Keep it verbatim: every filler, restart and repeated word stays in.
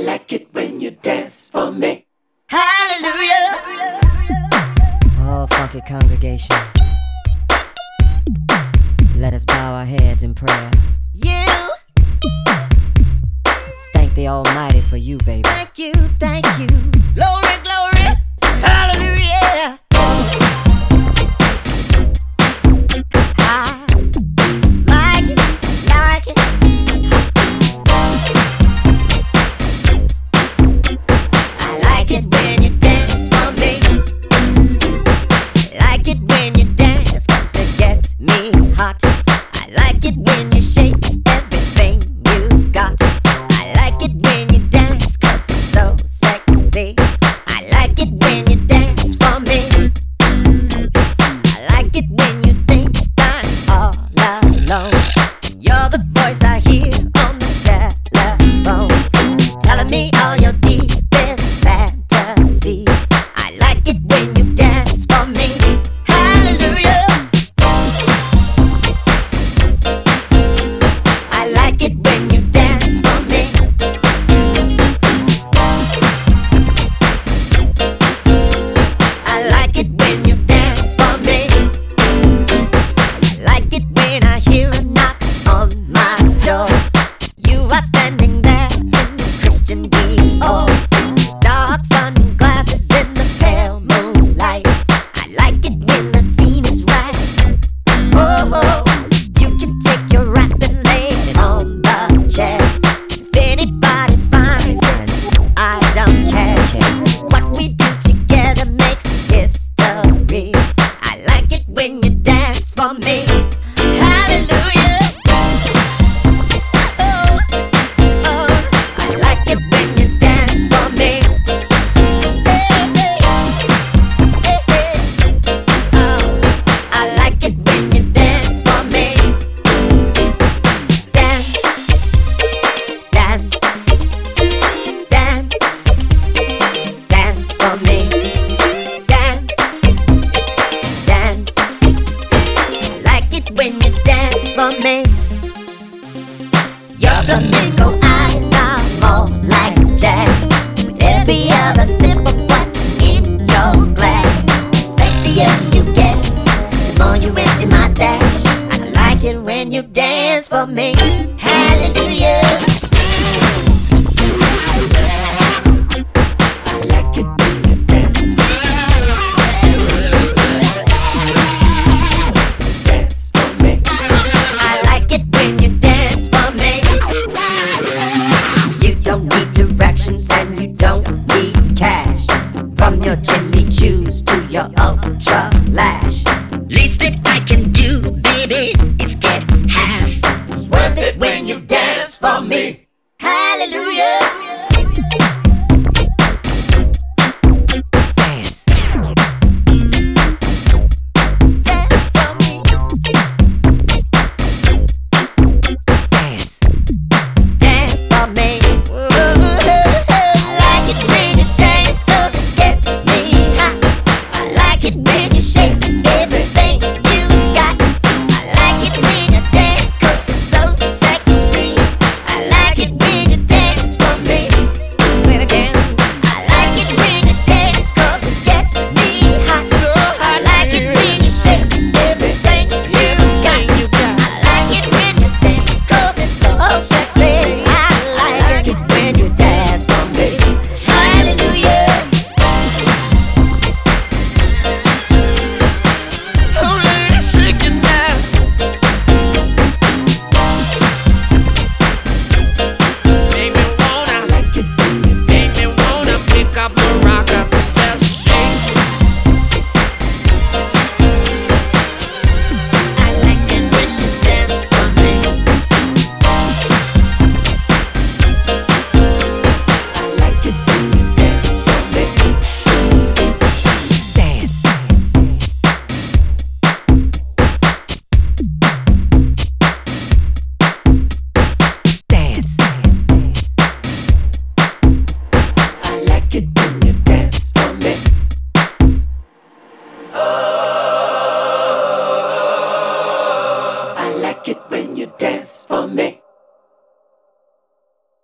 like it when you dance for me. Hallelujah. Oh, funky congregation, let us bow our heads in prayer. You. Thank the Almighty for you, baby. Thank you, thank you. Glory, glory. Hallelujah. I like it, like it. I like it when you dance for me. Like it when you dance, 'cause it gets me hot. I like it when you shake everything you got. I like it when you dance, 'cause it's so sexy. I like it when you dance for me. I like it when you think I'm all alone. You're the voice I hear on the telephone, telling me all your deepest fantasies. I like it when you dance for me. Hallelujah. I like it when you dance for me. I like it when you dance for me. I like it when I hear a knock on my door. You are standing there in your Christian Dior, dark sunglasses in the pale moonlight. I like it when the scene is right. Oh, oh. You can take your rap and lay it on the chair. If anybody finds it, I don't care. What we do together makes history. I like it when you dance for me. Hallelujah. Oh, oh. I like it when you dance for me. Hey, hey. Hey, hey. Oh, I like it when you dance for me. Dance, dance, dance, dance for me. Dance, dance. I like it when you dance for me. Your flamingo eyes are more like jazz. With every other sip of what's in your glass, the sexier you get, the more you empty my stash. I like it when you dance for me. Hallelujah. I like it when you dance. Dance for me. I like it when you dance for me. You don't need directions and you don't need cash. From your chin